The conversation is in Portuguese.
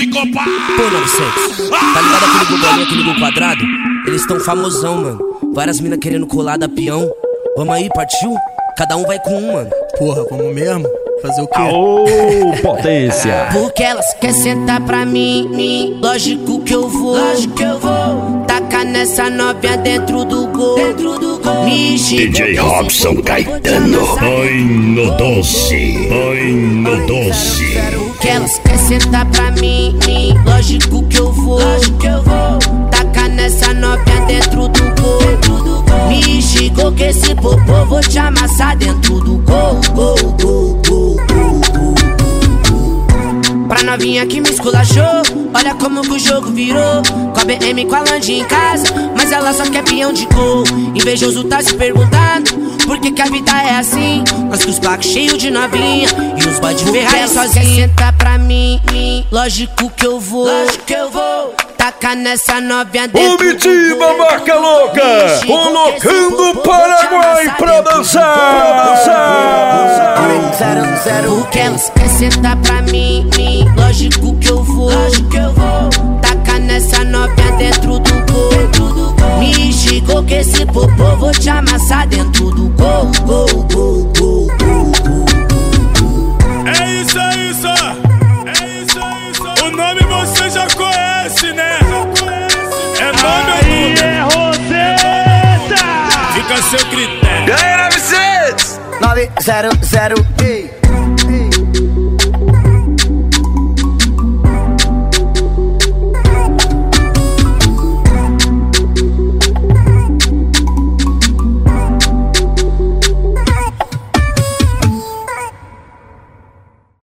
psicopata. Pô, 900, tá ligado aquele gol bolinha, aquele gol quadrado? Eles tão famosão, mano. Várias minas querendo colar da peão. Vamos aí, partiu? Cada um vai com um, mano. Porra, vamos mesmo? Fazer o quê? Aô, potência! Porque elas quer sentar pra mim, lógico que eu vou. Tacar nessa novinha dentro do gol. DJ Robson Caetano. Põe no doce, põe no doce. Porque elas quer sentar pra mim, lógico que eu vou. Tacar nessa novinha dentro do gol. Me xingou que esse popô vou te amassar dentro do gol. Pra novinha que me esculachou, olha como que o jogo virou. Com a BM com a Land em casa, mas ela só quer peão de gol. Invejoso tá se perguntando por que a vida é assim. Nós com os placos cheios de novinha e os boy de Ferrari sozinho. Senta pra mim, lógico que eu vou. Taca nessa novinha dentro. Omitiba, marca louca! Colocando o Paraguai pra dançar! Porque elas quer sentar pra mim, lógico que eu vou. Taca nessa novinha dentro do gol. Me xingou que esse popô vou te amassar dentro do gol. É isso aí, só. O nome você já conhece, né? É nome ou número? Fica a seu critério. E aí, 900! 900,